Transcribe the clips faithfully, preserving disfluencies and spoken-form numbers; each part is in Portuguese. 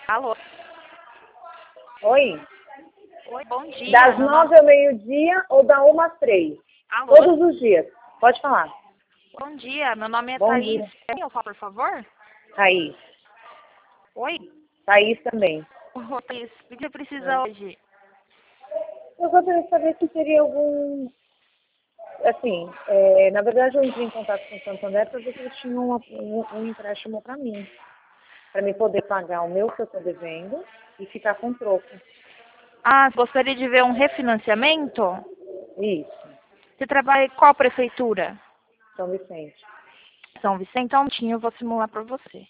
Alô? Oi? Oi, bom dia. Das Meu nove nome... ao meio-dia ou da uma às três? Alô? Todos os dias. Pode falar. Bom dia, meu nome é Bom Thaís. dia. Quem eu falo, por favor? Thaís. Oi? Thaís também. Oi, Thaís. O que você precisa É. hoje? Eu gostaria de saber se teria algum... Assim, é, na verdade eu entrei em contato com o Santander para ver se eles tinham uma- um, um empréstimo para mim. Para mim poder pagar o meu que eu estou devendo e ficar com troco. Ah, você gostaria de ver um refinanciamento? Isso. Você trabalha em qual prefeitura? São Vicente. São Vicente? Então, um minutinho, eu vou simular para você.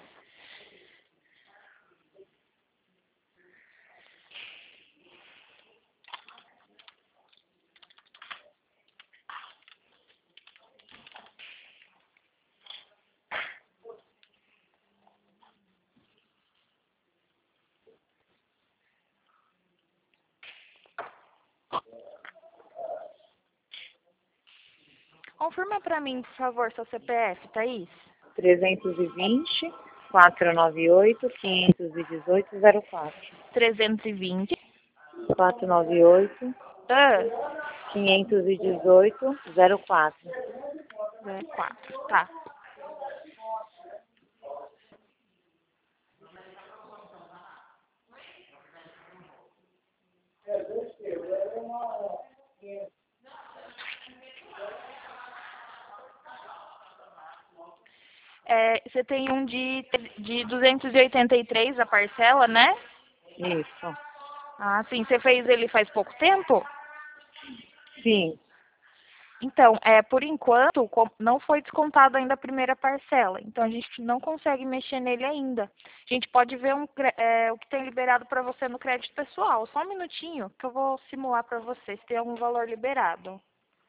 Confirma para mim, por favor, seu C P F, Thaís. trezentos e vinte, quatrocentos e noventa e oito, quinhentos e dezoito, zero quatro. trezentos e vinte. quatrocentos e noventa e oito, Ah, quinhentos e dezoito, zero quatro. zero quatro. Tá. É, você tem um de, de duzentos e oitenta e três a parcela, né? Isso. Ah, sim. Você fez ele faz pouco tempo? Sim. Então, é, por enquanto, com- não foi descontado ainda a primeira parcela. Então, a gente não consegue mexer nele ainda. A gente pode ver um cre- é, o que tem liberado para você no crédito pessoal. Só um minutinho que eu vou simular para você se tem algum valor liberado.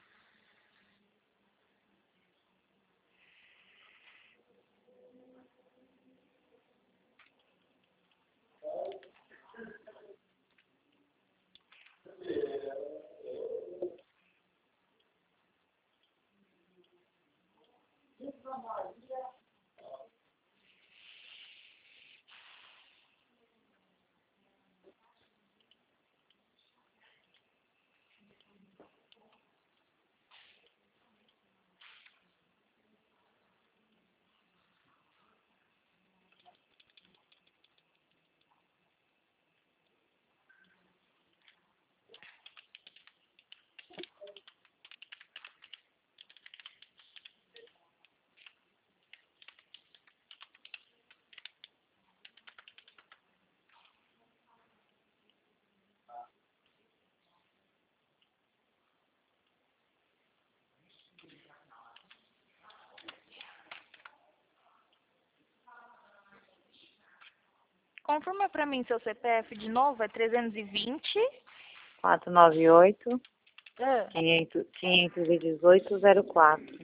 Confirma para mim seu C P F de novo, é trezentos e vinte. quatrocentos e noventa e oito, Ah, quinhentos, quinhentos e dezoito, zero quatro.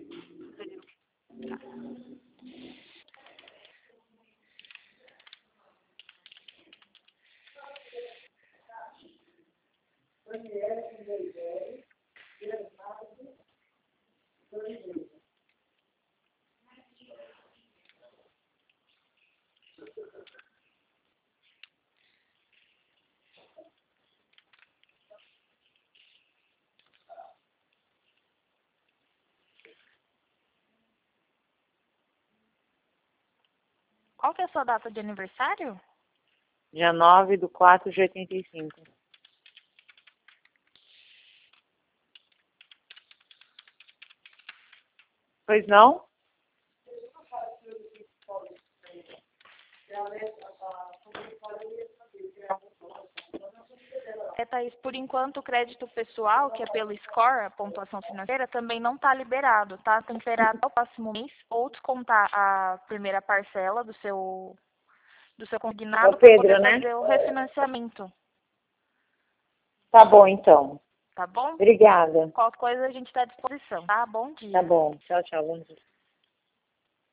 qual que é a sua data de aniversário? Dia nove do quatro de oitenta e cinco. Pois não? É, Thaís, por enquanto o crédito pessoal, que é pelo score, a pontuação financeira, também não está liberado, tá? Tem que esperar até o próximo mês ou descontar a primeira parcela do seu, do seu É o consignado para poder Pedro, né? fazer o refinanciamento, Tá bom, então. tá bom? Obrigada. Qualquer coisa a gente está à disposição, tá? Bom Tá dia. bom. Tchau, tchau. Bom dia.